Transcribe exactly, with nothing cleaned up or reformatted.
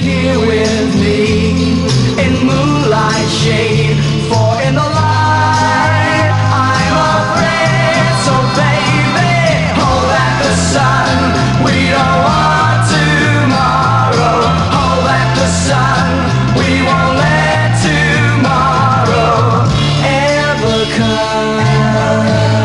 here with me in moonlight shade. For in the light I'm afraid. So baby, hold back the sun. We don't want tomorrow. Hold back the sun. We won't let tomorrow ever come.